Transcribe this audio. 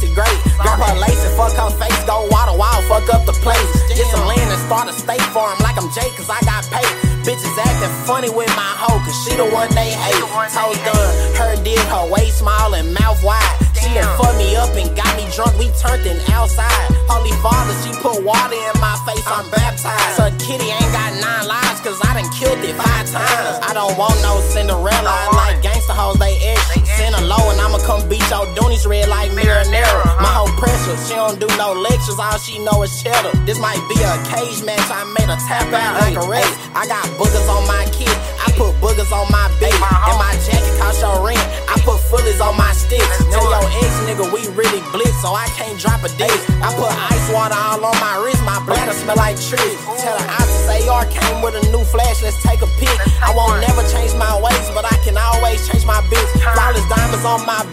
tasted great. Grab her lace and fuck her face, go water wild, fuck up the place. Get some land and start a state farm like I'm Jay, cause I got paid. Bitches acting funny with my hoe, cause she the one they hate. Toes done, her did her waist small and mouth wide. She done fucked me up and got me drunk, we turned in outside. Holy Father, she put water in my face, I'm baptized. So Kitty ain't got 9 lives, cause I done killed it 5 times. I don't want no Cinderella, I like gangsta hoes, they itch. Send her low and I'ma come beat your doonies red like Marinara. My whole pressure, she don't do no lectures, all she know is cheddar. This might be a cage match, I made her tap out like a race. I got boogers on my kid, I put boogers on my bitch. And my jacket cost your rent, I put fullies on my sticks. Tell your ex nigga we really blitz, so I can't drop a dick. I put ice water all on my wrist, my bladder smell like trees. Tell her I say AR came with a new flash, let's take a pic. I won't never change my ways, but I can always change my bitch. Flawless diamonds on my